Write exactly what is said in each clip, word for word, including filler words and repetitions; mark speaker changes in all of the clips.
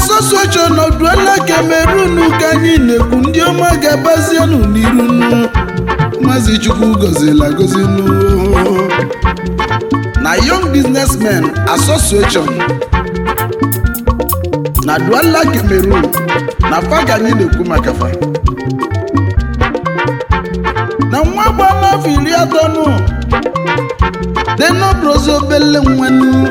Speaker 1: Association of Douala Cameroon ka anyị na-ekwu ndị ọma ga-abazienụ n'iru Maazị Chukwu gọzila gọzinu na Young Businessmen Association na Douala Cameroon na fa ka anyị na-ekwu maka fa na nwa gbala afọ iri atọ nụ denobrozo bele nwenu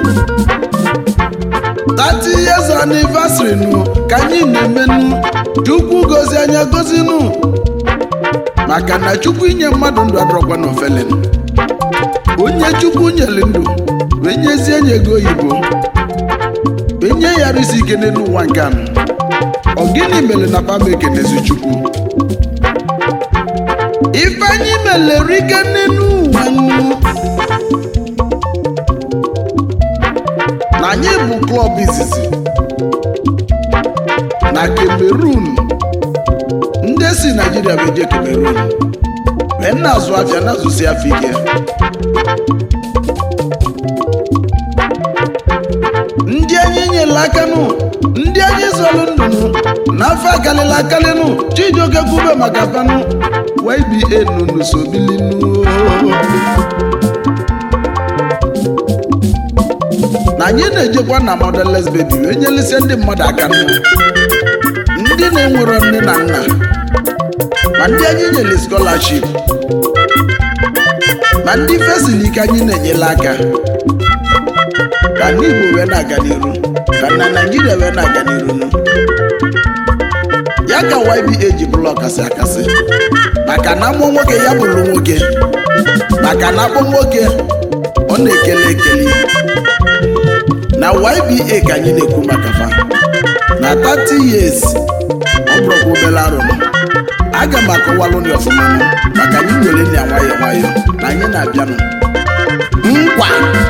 Speaker 1: thirty years anniversary nụ ka anyị na-emenu Chukwu gozi anya gozinu maka na Chukwu inye mmadụ ndụ adọrọkwa n'ofele onye Chukwu nyere ndụ wee nyezie nye ego oyibo wee nye ya risi ike n'ụwa nke anụ ọ gịnị mere na papa ekenezi Chukwu ife anyị mere rike n'ụwa nụ na anyị bụ klọb izizi na Cameroon ndị si Nigeria wee je Cameroon wee na-azụ afịa na-azụsi afịa ike ndị anyị nyere aka nụ ndị anyị zọrọ ndụ nụ n'afọ akalịla akalị nụ Chijioke kwube maka fanụ Y B A nụ n'usobili nụ na anyị na-ejekwa na Motherless Baby wee nyelisi ndị mmadụ aka nụ ndị na-enwero nne na nna ma ndị anyị nyere scholarship ma ndị fesili ike anyị na-enyela aka ka ndị Igbo wee na-aga n'iru ka na Naịjirịa wee na-aga n'iru ya ka Y B A ji bụrụ ọkasị akasị maka na amụ nwoke ya bụrụ nwoke maka na akpọ nwoke ọ na-ekele ekele na Y B A ka anyị na-ekwu maka fa na thirty years ọ bụrụkwa obere arụ aga m akọwalụ ndị ọfụma maka anyị nwere nne ya nwayọọ nwayọọ na anyị na-abịanụ nkwa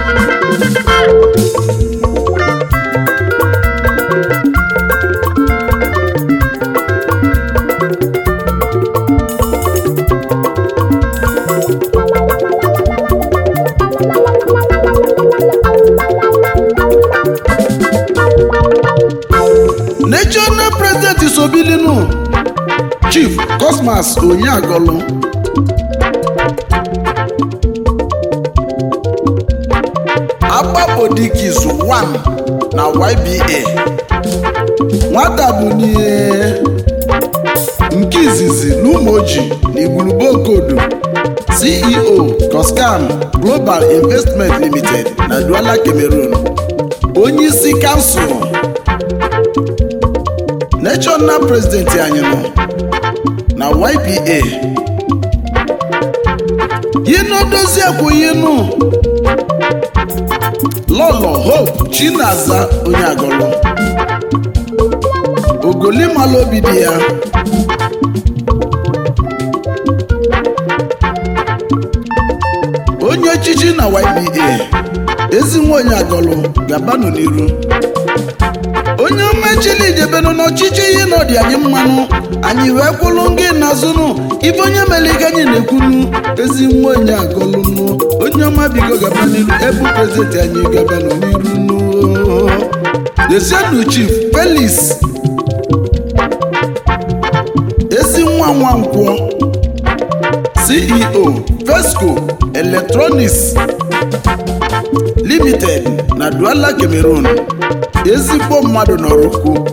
Speaker 1: National President Isobilinu Chief Cosmas Onyeagolu Agbapodikizu one na Y B A nwata bụ n'ihe nke izizi n'Umoji na Igwurube Okodo C E O Coscam Global Investment Limited na Douala Cameroon onye isi kansụl National President anyị nọ na Y B A yinu dozie kwụ yinu Lolo Hope Chinaza Onyeagolu Ogolimala obi dị ya onye echichi na Y B A Ezinwa Onyeagolu gabanụ n'iru onye omechili ijebenụ n'ọchịchị ihe n'ọdị anyị mmanụ anyị wee kwụlụ ngị n'azụnụ ife onye mere anyị na-ekwunu Ezinwa Onyeagolu nụ onye ọma bigo gaba n'iru ebu prezidenti anyị gabanụ n'iru nụ Desienu Chief Felix Ezinwa Nwankwọ C E O Fesco Electronics Limited na Douala Cameroon ezigbo mmadụ n'ọrụkwu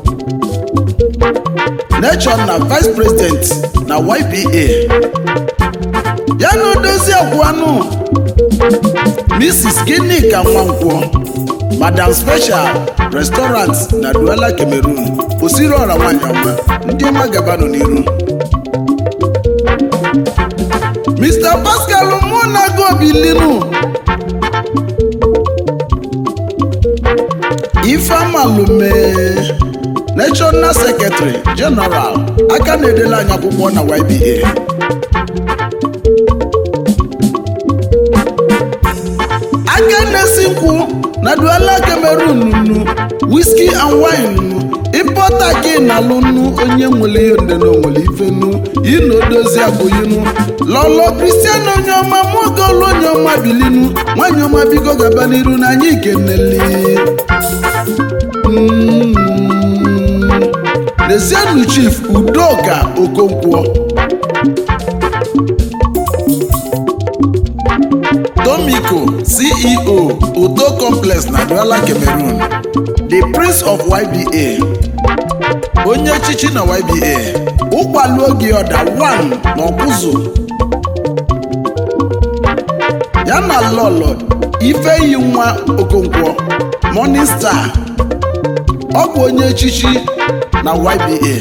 Speaker 1: Nation na Vice President na Y B A ya na odozi agwanụ Missus Ginika Nwankwọ Madam Special Restaurant na Douala Cameroon osiri ọra nwanyị ọma ndị ọma gabanụ n'iru Mister Pascal Monagobilinu Ifeamalume National Secretary General aka na-edele anya akwụkwọ na Y B A aka na-esi nkwụ na Douala Cameroon nnu whisky and wine importer ka na alụnụ onye nwere ihe nde na onwere ife nnu inodozi abụghịnụ Lolo Christian onye ọma Mogolu onye ọma bilinu nwanyị ọma biko gaba n'iru na anyị kenele Lezienu Chief Udoka Okonkwo, Tomiko C E O Udo Complex na Douala Cameroon, the Prince of Y B A, onye echichi na Y B A, Ụkpaluogi Ọda one na Ọkụzụ, ya na Lolo Ifeyi Nwa Okonkwo Morning Star, ọ bụ onye echichi na Y B A.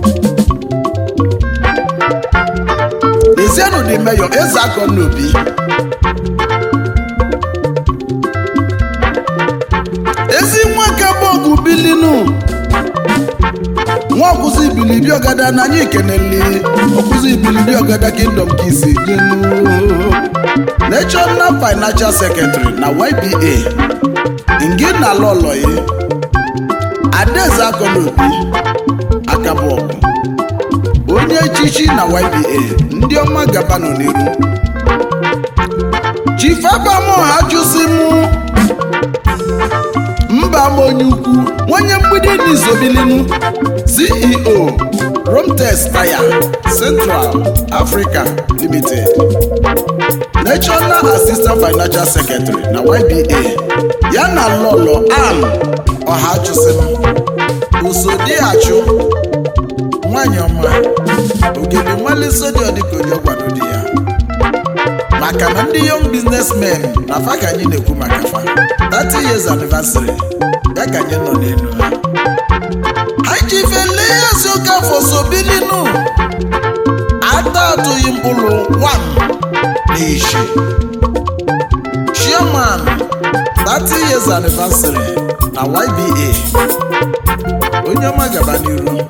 Speaker 1: Lezienu the Mayor Ezeakonobi, ezi nwa Kabọgụ Bilinu, nwa ọkụzi Ibilibi Ọgada na anyị keneli ọkụzi Ibilibi Ọgada Kingdom Kisi Genu, National Financial Secretary na Y B A, Ngina Loloye Adezakonobi Akabọgụ, onye echichi na Y B A, ndị ọma gabanụ n'iru. Chief Abamo Ajusimu Mba onye ukwu, onye mgbidi n'izobilinu, C E O Romtex Tire Central Africa Limited, National Assistant Financial Secretary na Y B A, ya na Lolo Ann Ọhachusimu Usodiachụ, nwanyị ọma ogede nwale di ọdịkoji ọgwado di ya, maka na ndị young businessmen na fa ka anyị na-ekwu maka fa thirty years anniversary ya ka anyị nọ n'elu ha. Anyị jifele ya si ụka afọ Sobilinu ata atụghị mkpụrụ one n'ishi, Chairman thirty years anniversary na Y B A, onye ọma gaba n'iru.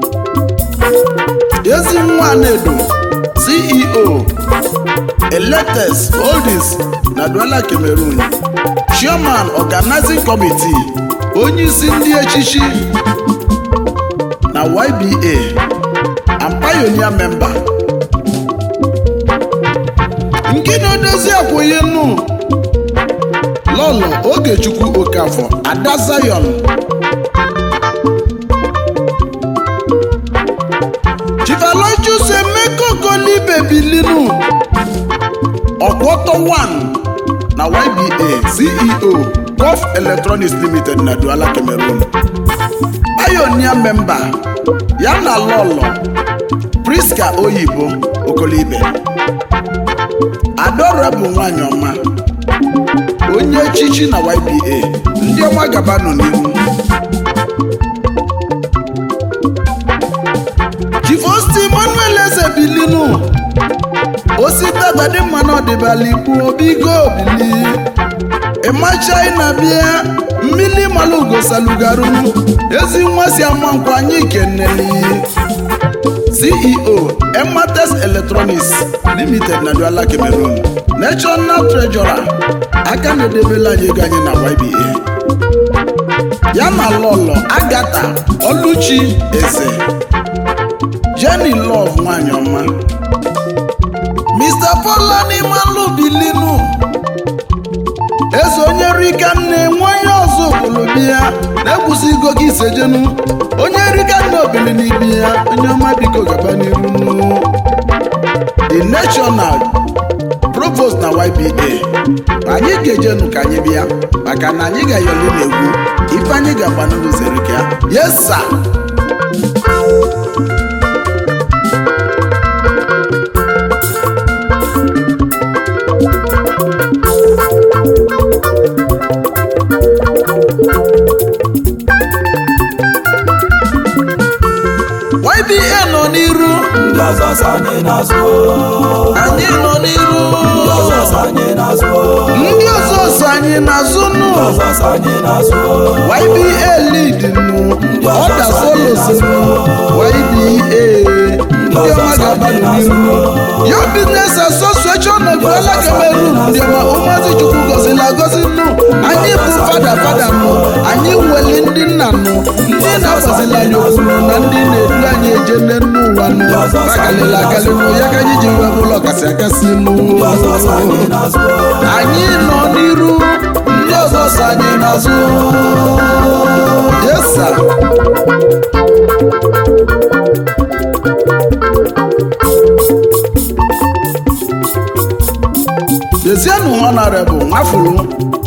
Speaker 1: Ezi nwa Nedo C E O Electes Holdings na Douala Cameroon, Chairman Organizing Committee, onye isi ndị echichi na Y B A and Pioneer Member. Nkino Odozi Akwụyenu Lolo Ogechukwu Okafọ Ada Zion, Chifaloju Semeko Golibe Bilinu Ọkwọtọ one na Y B A, C E O Gulf Electronics Limited na Douala Cameroon, Pioneer Member, ya na Lolo Priska Oyibo Okolibe, Adorable nwanyị ọma, onye echichi na Y B A, ndị ọma gabanụ n'ihu. Chifosti Manuel Ezebilinu Osita Gbadị Mmanụ Ọdịbali bụ Obigo Obili, Ịmachina bịa mmili Malugo Salugarunu, ezi nwa si ama nkwa anyị keneli, C E O Emates Electronics Limited na Douala Cameroon, National Treasurer, aka na-edebela anyị ego anyị na Y B A, ya na Lolo Agatha Oluchi Eze, Jenny Love nwanyị ọma, Mister Polani Malu Bilinu, eze onye rika nne nwanyị ọzọ obolobịa ya na-ekwusi igo gị isejenu, onye rika nne obili n'ibi ya, onye ọma biko gaba n'iru. The National Provost na Y B A, anyị ga-ejenu ka anyị bịa maka na anyị ga-ayọli n'egwu ife anyị ga-agba n'ụzọ ya. Yes sir. Y B A nọ n'iru, anyị nọ n'iru, ndị ọzọ so anyị n'azụ nụ. Y B A lead nụ, ọda solo soro Y B A, ndị ọma gaba n'iru. Your Business Association of Douala Cameroon, ndị ọma ụmụazị Chukwu gọzila agọzi nụ. Anyị bụ fada fada nụ, anyị nwere ndị nna nụ, ndị na-agbazila anyị okwu na ndị na-edu anyị eje n'ụwa nụ, akalịla akalị nụ, ya ka anyị ji wee ụlọ kasị akasị nụ. Anyị nọ n'iru, ndị Jizọs anyị n'azụ. Yes sir. Dezienu Honorable Nwafuru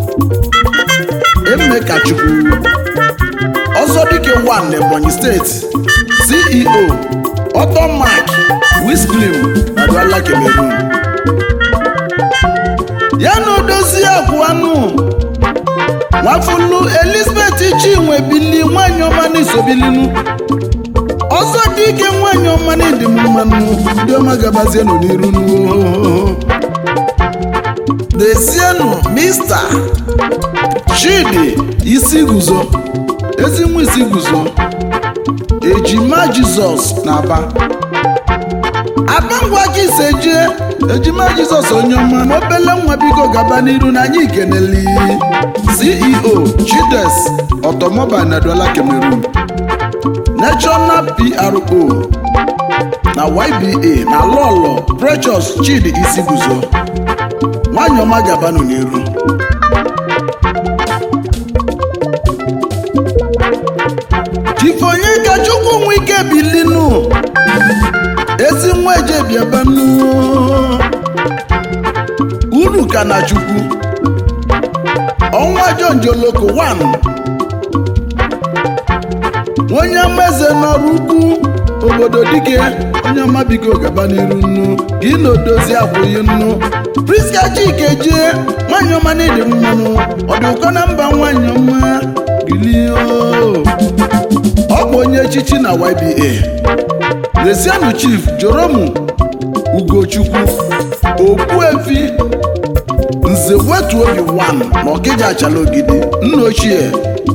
Speaker 1: Emekachukwu Ọzọdike one Ebonyi State, C E O Automac Wisclim na Douala Cameroon. Ya na odozi akwụanụ Nwafulu Elizabeth Chinwe Bili nwanyị ọma n'isobilinu. Ọzọdike nwanyị ọma n'ịdị mmanụ ndị ọma gabazienụ n'iru n'uo. Dezienu Mister Chidi Isiguzo Ezinwa Isiguzo Ejima Jizọs na Aba. Aba ngwa gị seje Ejima Jizọs onye ọma na obele nwa biko gaba n'iru na anyị ikeneli. C E O Chides Automobile na Douala Cameroon. National P R O na Y B A na Lolo Precious Chidi Isiguzo. Nwanyị ọma gabanụ n'iru. Chifonye ka Chukwu nwe ike bilinu. Ezi nwa eje bịabanụ. Uru ka na Chukwu. Ọnwa Jonjoloko one. Onye ameze n'ọrụ ukwu obodo dike onye ọma biko gaba n'iru nnu. Gị na odozi akwụghị nnu. Priska Chikeje nwanyị ọma n'ịdị mmanụ. Ọ dị ụkọ na mba nwanyị ọma gilio. Ọ bụ onye echichi na Y B A. Lezianu Chief Joromu Ugochukwu Okpuefi Nze Wetu Obi one na Okija Achala Ogidi nna ochie.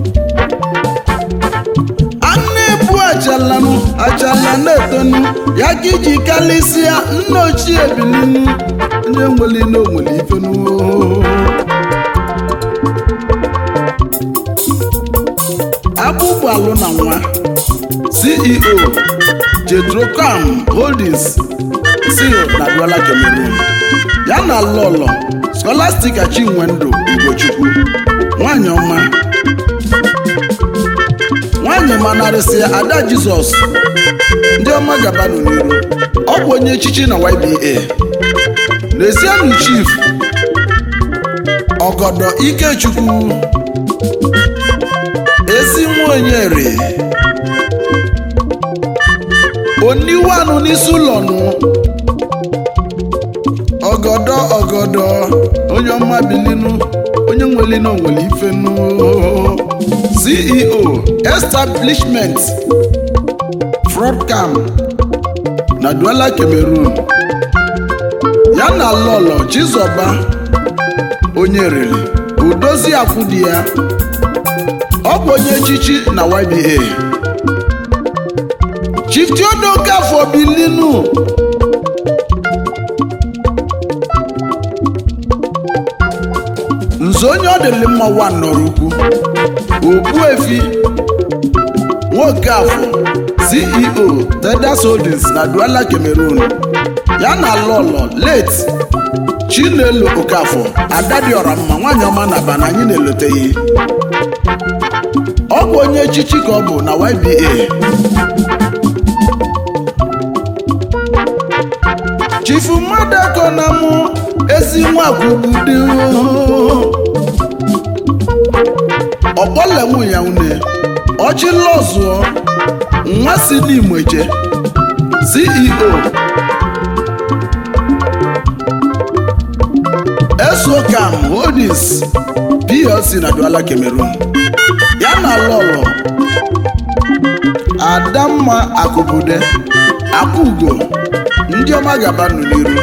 Speaker 1: Anụ-ebu achalanu achala na-etonu ya ka iji kalịsịa nna ochie bilinu onye nwere n'onwere ifenu. Abụgbalụ na nwa C E O Jetrocam Holdings C E O na Douala Cameroon. Ya na Lolo Scholastica Chinwendu Ugochukwu nwanyị ọma. Nwanyị manarịsị Ada Jizọs ndị ọma gabanụ n'iru. Ọ bụ onye echichi na Y B A. Lezianu Chief Ọgọdọ Ikechukwu Ezinwaonyere Oniwanụ n'isi ụlọnụ. Ọgọdọ ọgọdọ onye ọma bilinu onye nwere n'onwere ifenu. C E O Establishment Fraudcam na Douala Cameroon. Ya na Lolo Chizoba onye rere Udozi akwụdị ya. Ọ bụ onye echichi na Y B A. Chief Theodore Okafọ bilinu. Nze onye ọ dịrị mma one nọrọ ukwu. Okpuefi Nwokafọ C E O Tedas Holdings na Douala Cameroon. Ya na Lolo late Chinelo Okafọ Adadiora mma nwanyị ọma na Aba na anyị na-eloteghị. Ọ bụ onye echichi ka ọ bụ na Y B A. Chief Madako na mụ ezi nwa kwubude ọkpọlemu ya une ọchị lọzụọ nwa si n'Imo Eje C E O Esokam Holdings P L C na Douala Cameroon. Ya na Lolo Adamma Akụbude Akụgo ndị ọma gabanụ n'iru.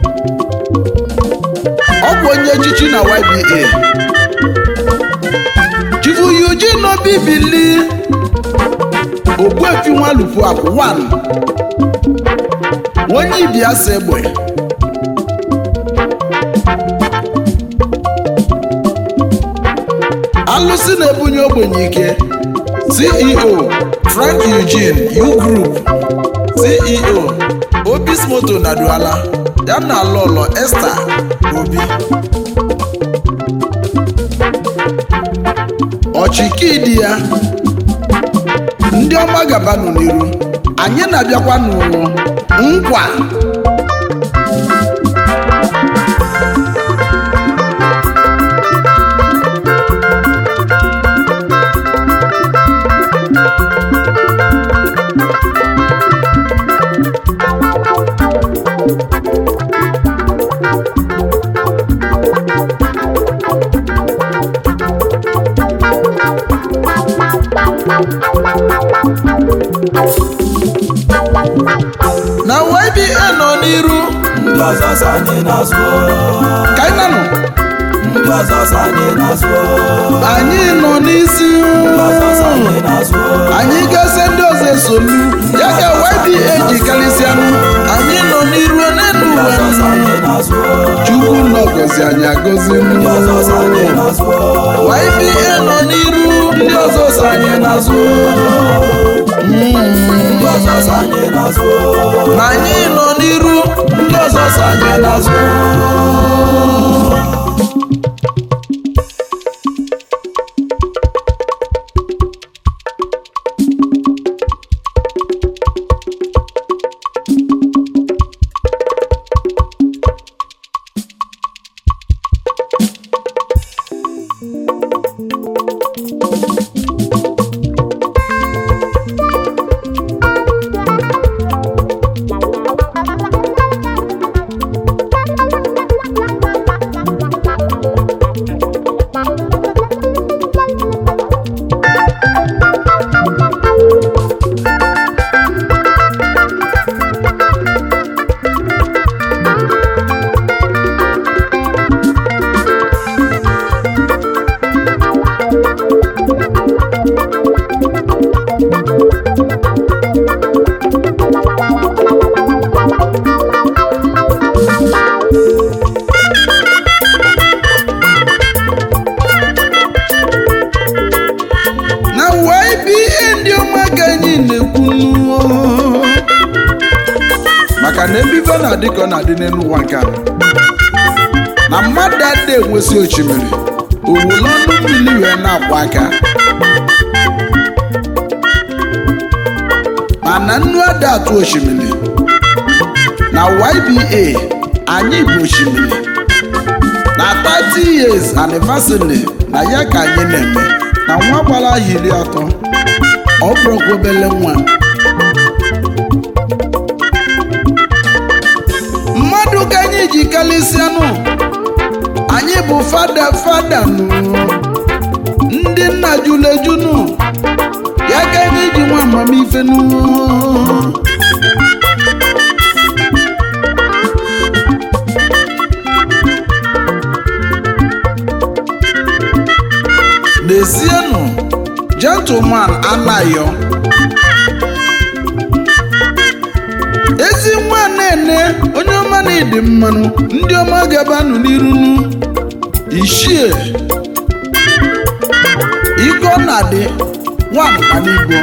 Speaker 1: Ọ bụ onye echichi na Y B A. Chifu Eugene Obi Bili Ogbuefi Nwalupu Akụ one onye Ibiasa Egbe. Alụsị na-ebunye ogbenye ike C E O Frank Eugene U Group C E O Obis Moto na Douala. Ya na Lolo Esther Obi. ike dị ya ndị ọma gabanụ n'iru anyị na-abịakwa n'ụlọ nkwa na Y B A nọ n'iru
Speaker 2: ndị ọzọ sọ anyị n'azụ
Speaker 1: ka anyị nanụ
Speaker 2: ndị ọzọ sọ anyị n'azụ
Speaker 1: anyị nọ n'isi
Speaker 2: ndị ọzọ sọ anyị n'azụ
Speaker 1: anyị ga-ese ndị ọzọ esolu ya ka Y B A ji karịsịanụ anyị nọ n'iru n'elu ụwa Chukwu nọgọzi anyị agọzi
Speaker 2: ndị ọzọ sọ anyị n'azụ
Speaker 1: Y B A nọ n'iru ndị ọzọ sọ anyị n'azụ
Speaker 2: ndị ọzọ sọ anyị n'azụ
Speaker 1: na anyị nọ n'iru ndị ọzọ sọ anyị n'azụ maka na ebibe na-adị ka ọ na-adị n'elu ụwa nke a na mmadụ adị enwesị osimiri owulu ọnụ mmiri wee na-akwa aka mana nnu ada atụ osimiri na Y B A anyị bụ osimiri na thirty years anniversary na ya ka anyị na-eme na nwa gbara ahụ iri atọ ọ bụrụkwa obele nwa mmadụ ka anyị ji kalịsịanụ anyị bụ fada fada nụ ndị nna julejunu ya ka anyị ji nwa amamife nụ n'ezienụ gentleman anayo ezi nwa na-ene onye ọma na-ede mmanụ ndị ọma gabanụ n'irunu ishie ike ọ na-adị nwamba n'igbo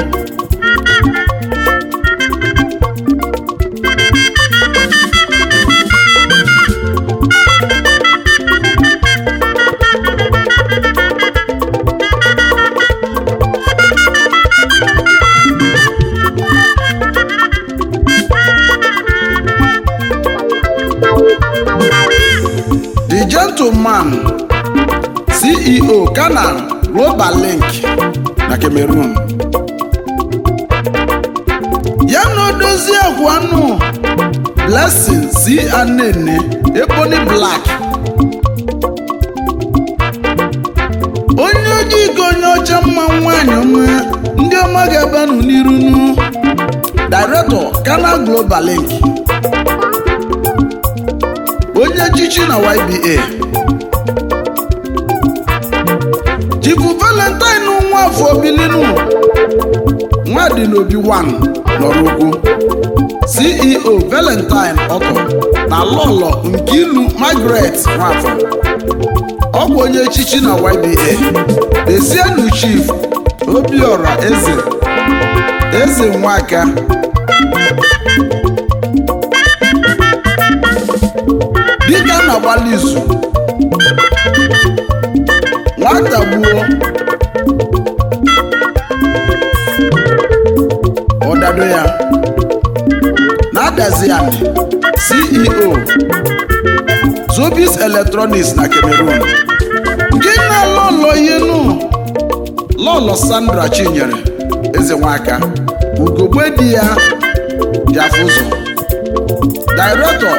Speaker 1: the gentleman C E O Canal Global Link na Cameroon ya na odozi akwanụ Blessing si anene Ebony Black onye ojii ka onye ọcha mma nwanyị ọma ndị ọma ga-abanụ n'irunu Director Canal Global Link onye chichi na Y B A Chifu Valentine nwafọ bilinu nwadị n'obi one nọrọgwu C E O Valentine Auto na lọlọ nke ilu Margaret nwafọ ọ bụ onye chichi na Y B A Ezienu Chief Obiora Eze Eze Nwaka dịka na-agbalị izu nwata gbuo na-akwado ya na-adazi anị C E O Zobis Electronics na Cameroon gị na lọlọ yenu lọlọ Sandra Chinyere eze nwaka ugogbe di ya Jafuzo Director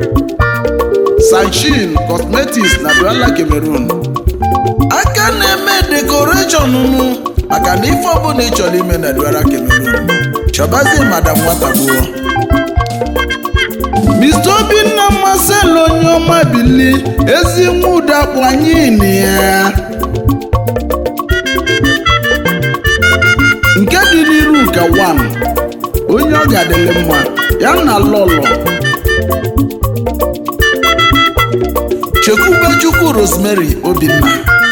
Speaker 1: Sanchin Cosmetics na Douala Cameroon aka na-eme decoration nụ maka na ife ọbụla ị chọrọ ime na Douala Cameroon chọbazi madam nwata gbuo mister Obinna Marcel Onyeọma Bili ezi nwuda kwanyini ya nke dị n'iru ka wan onye ọ ga-adịlị mma ya na lọlọ Chekwubechukwu Rosemary Obinna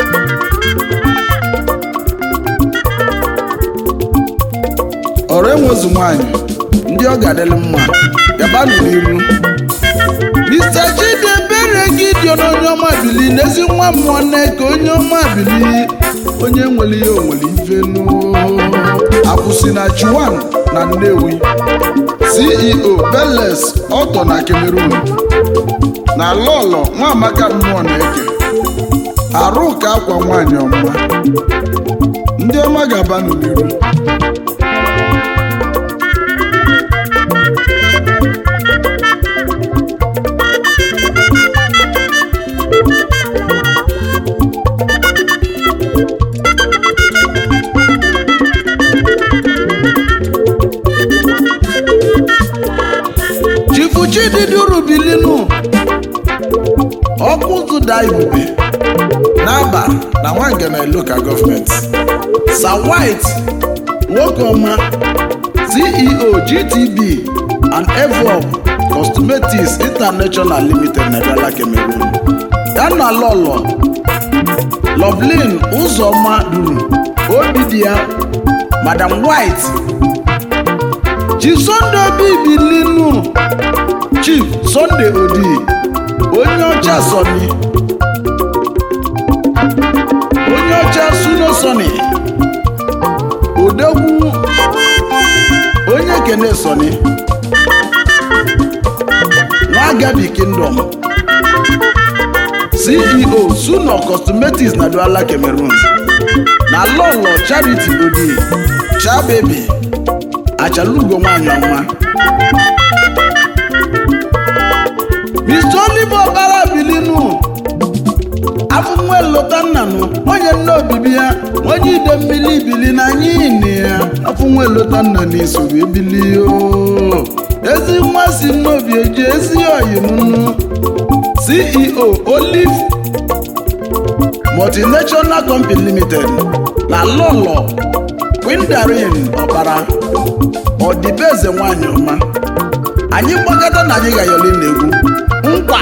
Speaker 1: ọrụ enwezu nwanyị ndị ọ ga-adịlị mma gabanụ n'iru mister Chidebere Gideon Onyeọma Bili n'ezi nwa mmụọ Nneka Onyeọma Bili onye nwere ihe onwere ifenu akwụsị na Chiwan na Nnewi C E O Beles Auto na Cameroon na lọlọ Nwaamaka mmụọ na-eke arụ ka akwa nwanyị ọma ndị ọma ga-abanụ n'iru Chididuru Bilinu Ọkụzụda Ibube Naba na Nwangele Local Government Sir White Nwokoma C E O G T B and Evob Cosmetics International Limited na Douala Cameroon Dana Lolo Lovelyn Uzoma Duru Obidia Madam White Chisondo Bilinu Chief Sunday Odi onye ọcha Soni onye ọcha Suno Soni Odogwu onye Kene Soni Nwagabi Kingdom C E O Suno Cosmetics na Douala Cameroon na Lolo Charity Odi Chababy Achalugo nwanyị ọma mister Oliver Obara Bilinu afụnwe lota nnanụ onye nne obibi ya onye ide mmiri ibili na anyị nne ya afụnwe lota nna n'iso ebili o ezi nwa si n'obi eji ezi oyimunu C E O Olive Multinational Company Limited na lọlọ Quindarin Obara ọdịbeze nwanyị ọma anyị gbagada na anyị ga-ayọli n'egwu nkwa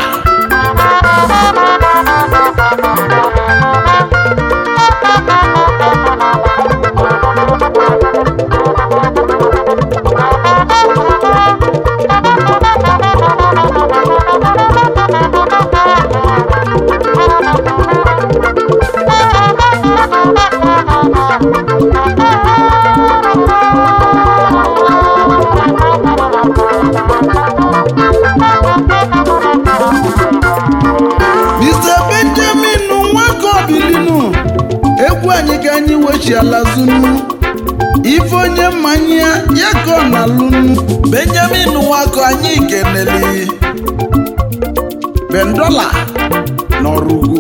Speaker 1: ala zunu ife onye mmanya ya ka ọ na-alụnu Benjamin Nwako anyị keneli Bendola n'Ọrụgwu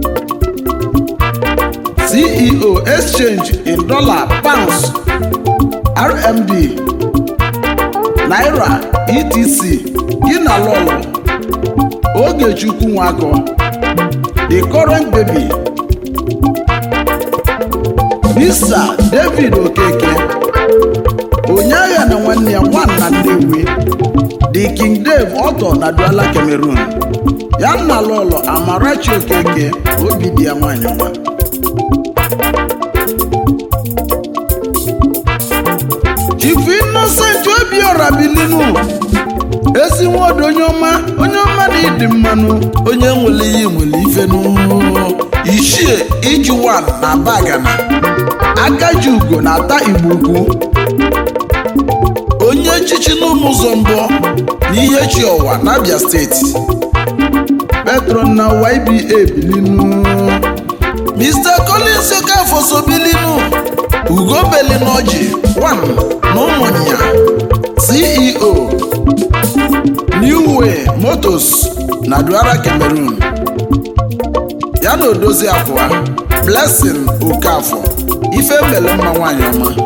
Speaker 1: C E O Exchange in Dollar Pounds R M D Naira E T C gị na lọlọ Ogechukwu Nwako the current baby Mister David Okeke Onyeagha na nwanne ya nwanna Nnewi the King Dave Auto na Douala Cameroon ya na lọlọ Amarachi Okeke obi dị ya nwanyị ọma Chief Innocent Obiora Bilinu ezi nwodo onye ọma onye ọma na ịdị mmanụ onye nwere ihe nwere ife n'ụlọ Ishie Ijuwan na Bagana Akaji Ugo na ata Igbo Ukwu ife nchichi n'ụmụ ụzọ mbụ na ihe chi ọwa na Abia steeti. Petron na Y B A bilinu. Mister Collins Okafọ so bilinu. Ugo Belinoji one na ụmụnya C E O New Way Motors na Douala Cameroon. Ya na odozi abụọ Blessing Okafọ ife mele mma nwanyị ọma.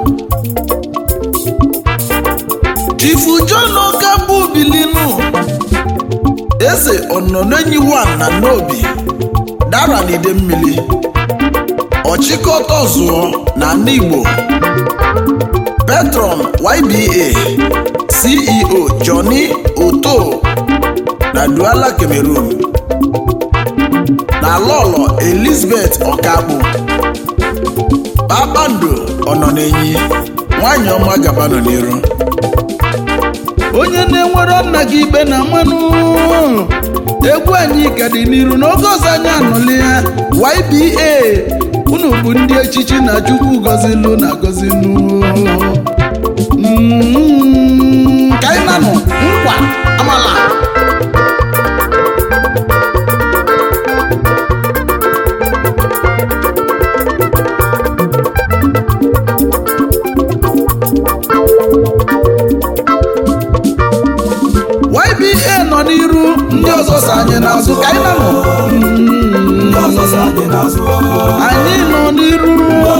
Speaker 1: Chifu John Okabu bilinu. Eze Ononenyi one na Nnobi dara n'ide mmiri. Ọchịkọta ọzụọ na ndị Igbo. Petron Y B A C E O Johnny Oto na Douala Cameroon. Na Lolo Elizabeth Okabu Kpakpando Ononenyi nwanyị ọma gaba nọ n'iru. Onye na-enwere nna gị ikpe na mmanụ egwu anyị ka dị n'iru n'oge ọzọ anyị anọli ya. Y B A unu bụ ndị echichi na Chukwu gọzilu na gọzilu. Ka anyị nanụ nkwa amala. Y B A nọ n'iru ndị ọzọ so anyị n'azụ. Ka anyị nanụ anyị nọ n'iru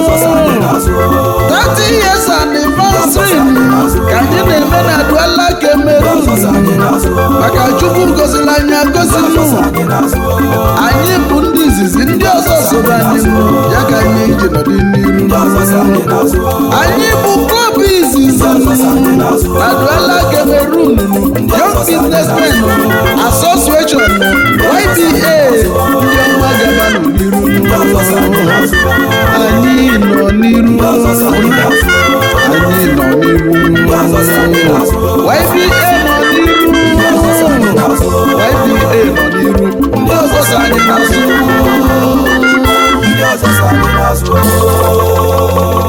Speaker 1: thirty years anniversary ka anyị na-eme na Douala Cameroon maka Chukwu gọziri anyị agọzilu. Anyị bụ ndị izizi ndị ọzọ soro anyị ya ka anyị ji nọdị n'iru. Anyị bụ klọb izizi na Douala Cameroon Young Businessmen Association Y B A ndị ọma gaba n'iru. Anyị nọ n'iru. Anyị nọ n'iru. Y B A nọ n'iru. Y B A nọ n'iru. Ndị ọzọ so anyị n'azụ.